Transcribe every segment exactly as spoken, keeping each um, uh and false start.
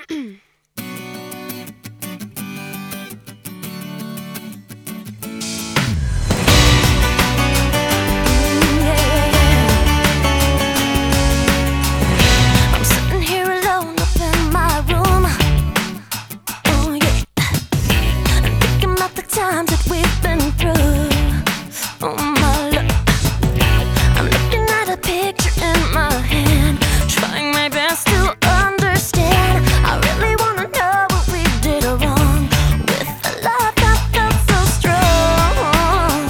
Times that we've been through. Oh my love, I'm looking at a picture in my hand, trying my best to understand. I really wanna know what we did wrong with a love that felt so strong.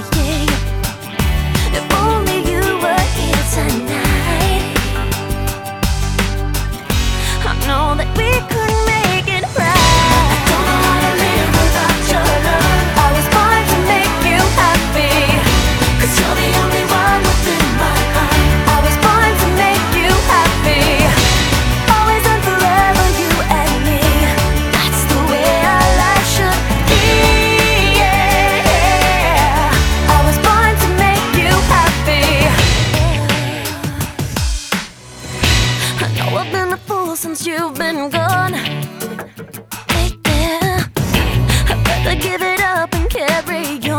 Yeah, if only you were here tonight, I know that we could make it right. I've been a fool since you've been gone. Hey, yeah. I better give it up and carry on.